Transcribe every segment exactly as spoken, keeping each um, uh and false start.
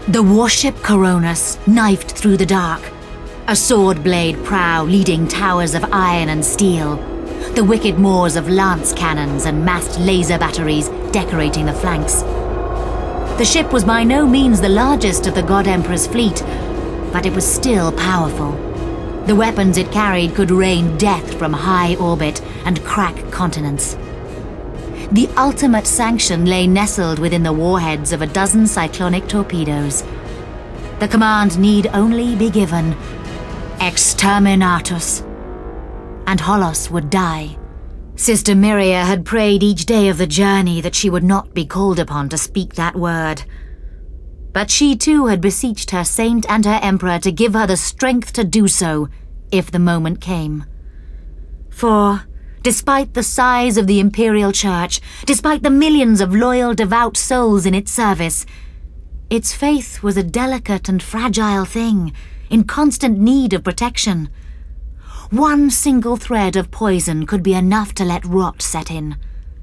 The warship Coronis knifed through the dark, a sword blade prow leading towers of iron and steel, the wicked moors of lance cannons and massed laser batteries decorating the flanks. The ship was by no means the largest of the God Emperor's fleet, but it was still powerful. The weapons it carried could rain death from high orbit and crack continents. The ultimate sanction lay nestled within the warheads of a dozen cyclonic torpedoes. The command need only be given: Exterminatus. And Holos would die. Sister Myria had prayed each day of the journey that she would not be called upon to speak that word. But she too had beseeched her saint and her emperor to give her the strength to do so, if the moment came. For, despite the size of the Imperial Church, despite the millions of loyal, devout souls in its service, its faith was a delicate and fragile thing, in constant need of protection. One single thread of poison could be enough to let rot set in.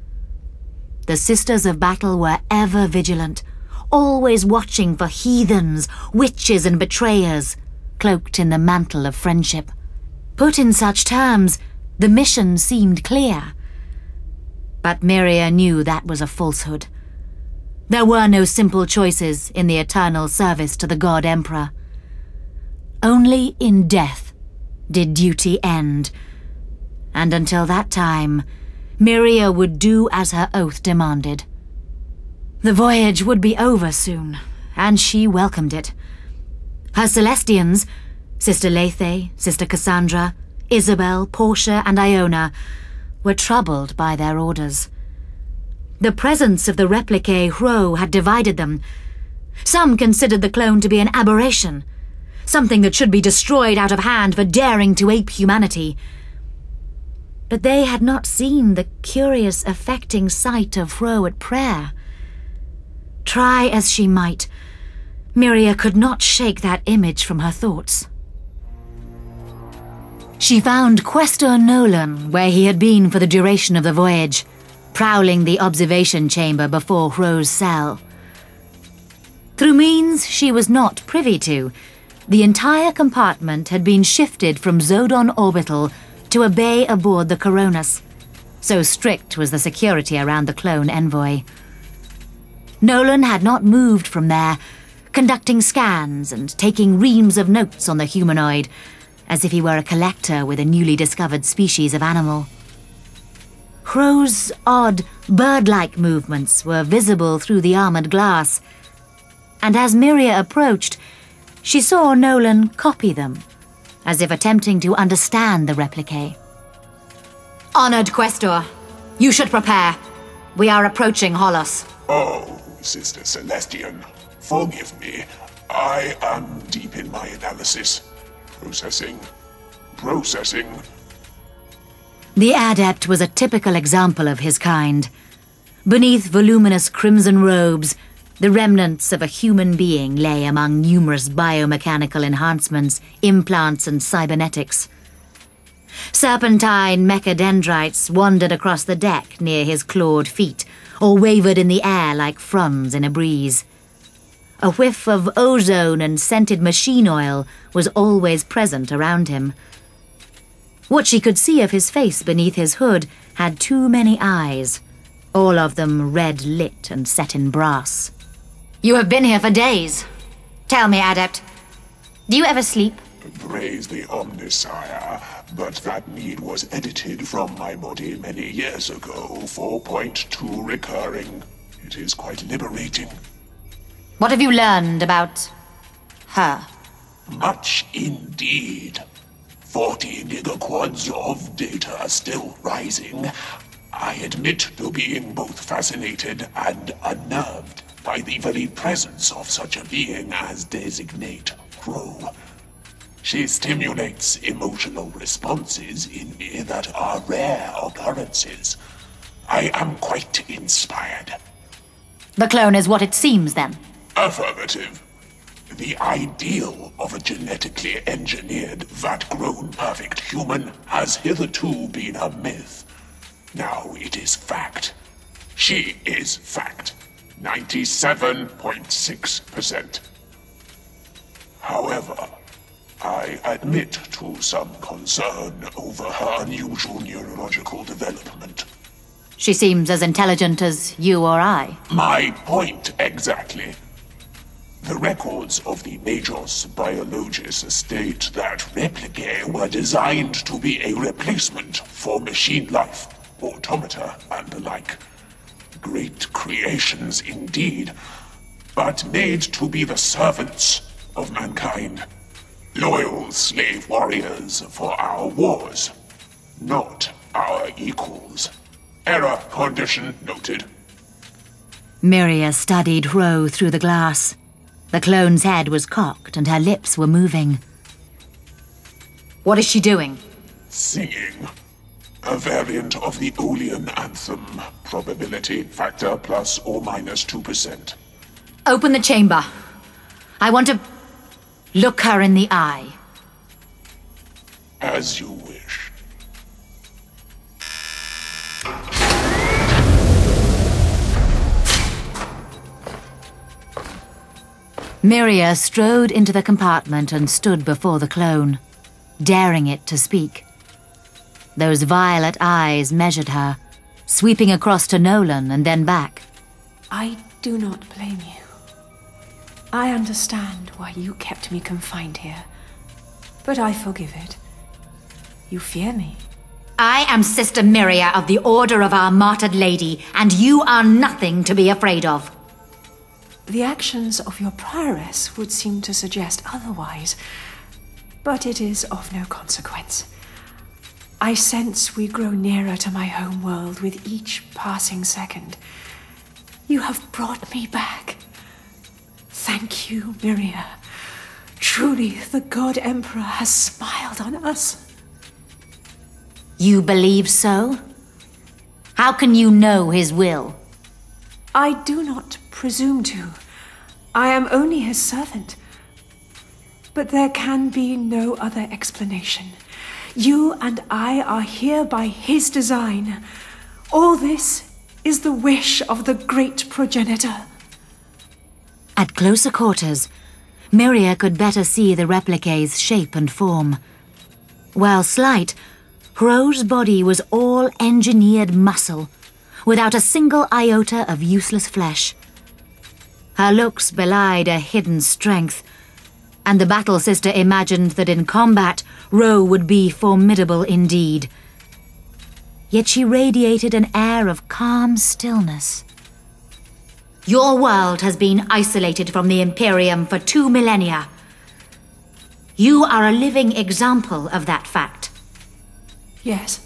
The Sisters of Battle were ever vigilant, always watching for heathens, witches and betrayers, cloaked in the mantle of friendship. Put in such terms, the mission seemed clear. But Myria knew that was a falsehood. There were no simple choices in the eternal service to the God Emperor. Only in death did duty end, and until that time, Myria would do as her oath demanded. The voyage would be over soon, and she welcomed it. Her Celestians, Sister Lethe, Sister Cassandra, Isabel, Portia, and Iona, were troubled by their orders. The presence of the replicae Hro had divided them. Some considered the clone to be an aberration, something that should be destroyed out of hand for daring to ape humanity. But they had not seen the curious, affecting sight of Hro at prayer. Try as she might, Myria could not shake that image from her thoughts. She found Questor Nolan where he had been for the duration of the voyage, prowling the observation chamber before Hro's cell. Through means she was not privy to, the entire compartment had been shifted from Zodon Orbital to a bay aboard the Coronis. So strict was the security around the clone envoy. Nolan had not moved from there, conducting scans and taking reams of notes on the humanoid, as if he were a collector with a newly discovered species of animal. Hro's odd, bird-like movements were visible through the armored glass, and as Myria approached, she saw Nolan copy them, as if attempting to understand the replicae. Honored Questor, you should prepare. We are approaching Holos. Oh, Sister Celestian, forgive me. I am deep in my analysis. Processing. Processing. The adept was a typical example of his kind. Beneath voluminous crimson robes, the remnants of a human being lay among numerous biomechanical enhancements, implants, and cybernetics. Serpentine mechadendrites wandered across the deck near his clawed feet, or wavered in the air like fronds in a breeze. A whiff of ozone and scented machine oil was always present around him. What she could see of his face beneath his hood had too many eyes, all of them red-lit and set in brass. You have been here for days. Tell me, Adept, do you ever sleep? Praise the Omnisire, but that need was edited from my body many years ago for point two recurring. It is quite liberating. What have you learned about her? Much indeed. Forty gigaquads of data still rising. I admit to being both fascinated and unnerved by the very presence of such a being as Designate Hro. She stimulates emotional responses in me that are rare occurrences. I am quite inspired. The clone is what it seems, then? Affirmative. The ideal of a genetically engineered, vat-grown perfect human has hitherto been a myth. Now it is fact. She is fact. ninety-seven point six percent. However, I admit to some concern over her unusual neurological development. She seems as intelligent as you or I. My point exactly. The records of the Majos Biologists state that replicae were designed to be a replacement for machine life, automata, and the like. Great creations indeed, but made to be the servants of mankind. Loyal slave warriors for our wars, not our equals. Error condition noted. Miria studied Hro through the glass. The clone's head was cocked and her lips were moving. What is she doing? Singing. A variant of the Olean anthem. Probability factor plus or minus two percent. Open the chamber. I want to look her in the eye. As you wish. Miria strode into the compartment and stood before the clone, daring it to speak. Those violet eyes measured her, sweeping across to Nolan and then back. I do not blame you. I understand why you kept me confined here, but I forgive it. You fear me. I am Sister Miria of the Order of our Martyred Lady, and you are nothing to be afraid of. The actions of your prioress would seem to suggest otherwise, but it is of no consequence. I sense we grow nearer to my home world with each passing second. You have brought me back. Thank you, Miria. Truly, the God Emperor has smiled on us. You believe so? How can you know his will? I do not presume to. I am only his servant. But there can be no other explanation. You and I are here by his design. All this is the wish of the great progenitor. At closer quarters, Miria could better see the replicate's shape and form. While slight, Hro's body was all engineered muscle, without a single iota of useless flesh. Her looks belied a hidden strength, and the Battle Sister imagined that in combat, Hro would be formidable indeed. Yet she radiated an air of calm stillness. Your world has been isolated from the Imperium for two millennia. You are a living example of that fact. Yes.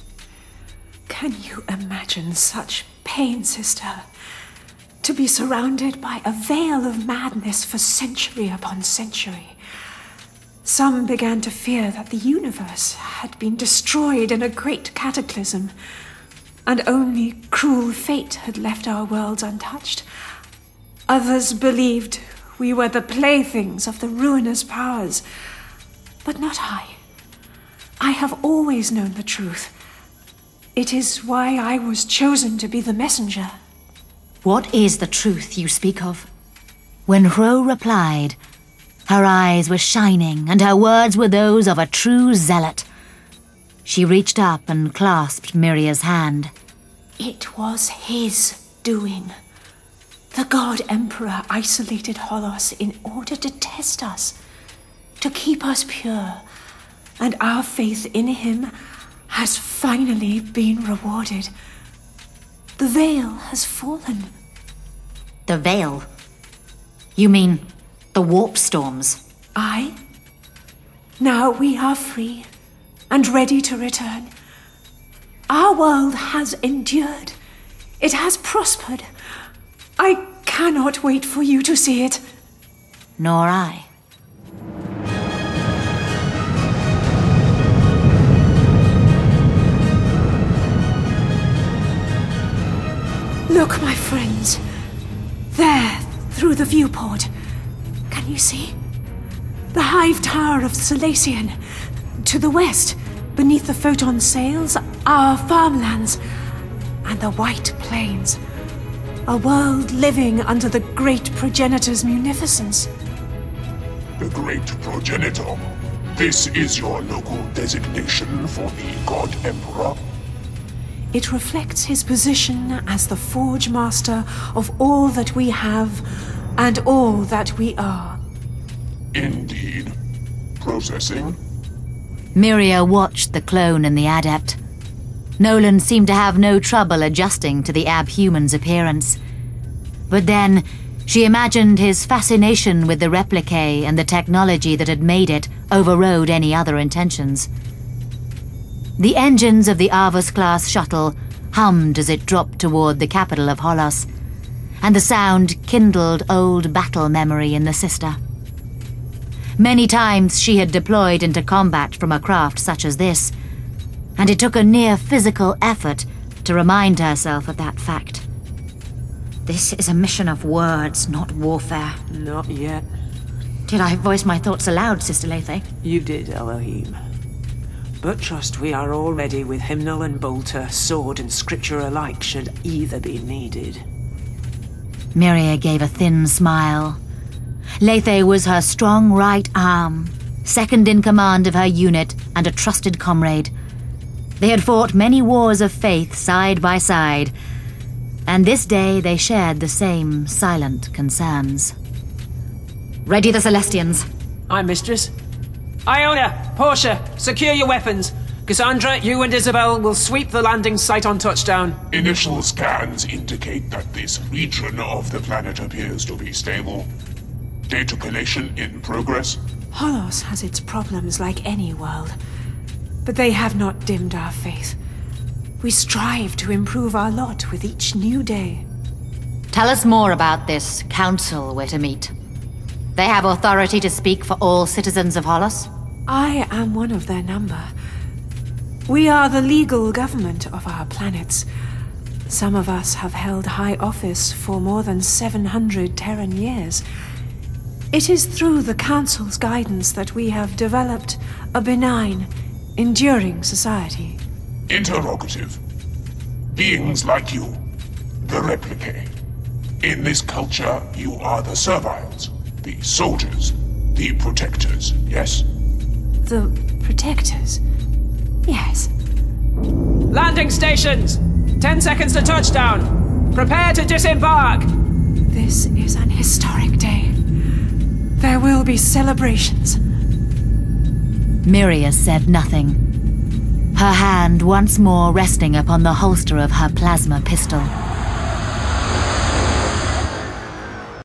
Can you imagine such pain, sister? To be surrounded by a veil of madness for century upon century. Some began to fear that the universe had been destroyed in a great cataclysm, and only cruel fate had left our worlds untouched. Others believed we were the playthings of the ruinous powers, but not I. I have always known the truth. It is why I was chosen to be the messenger. What is the truth you speak of? When Hro replied, her eyes were shining and her words were those of a true zealot. She reached up and clasped Miria's hand. It was his doing. The God Emperor isolated Holos in order to test us, to keep us pure, and our faith in him has finally been rewarded. The veil has fallen. The veil? You mean the warp storms? Aye. Now we are free and ready to return. Our world has endured. It has prospered. I cannot wait for you to see it. Nor I. Look, my friends. There, through the viewport. Can you see? The hive tower of Selacian. To the west, beneath the photon sails, our farmlands. And the white plains. A world living under the great progenitor's munificence. the Great Progenitor. This is your local designation for the God Emperor? It reflects his position as the Forge Master of all that we have and all that we are. Indeed. Processing. Miria watched the clone and the adept. Nolan seemed to have no trouble adjusting to the abhuman's appearance. But then, she imagined his fascination with the replique and the technology that had made it overrode any other intentions. The engines of the Arvus-class shuttle hummed as it dropped toward the capital of Holos, and the sound kindled old battle memory in the sister. Many times she had deployed into combat from a craft such as this, and it took a near physical effort to remind herself of that fact. This is a mission of words, not warfare. Not yet. Did I voice my thoughts aloud, Sister Lethe? You did, Elohim. But trust we are all ready with hymnal and bolter, sword and scripture alike should either be needed. Miria gave a thin smile. Lethe was her strong right arm, second in command of her unit and a trusted comrade. They had fought many wars of faith side by side, and this day they shared the same silent concerns. Ready the Celestians. Aye, Mistress. Iona, Portia, secure your weapons. Cassandra, you and Isabel will sweep the landing site on touchdown. Initial scans indicate that this region of the planet appears to be stable. Data collation in progress. Holos has its problems like any world, but they have not dimmed our faith. We strive to improve our lot with each new day. Tell us more about this council we're to meet. They have authority to speak for all citizens of Holos? I am one of their number. We are the legal government of our planets. Some of us have held high office for more than seven hundred Terran years. It is through the Council's guidance that we have developed a benign, enduring society. Interrogative. Beings like you, the Replicae. In this culture, you are the serviles, the soldiers, the protectors, yes? The protectors? Yes. Landing stations! Ten seconds to touchdown! Prepare to disembark! This is an historic day. There will be celebrations. Miria said nothing, her hand once more resting upon the holster of her plasma pistol.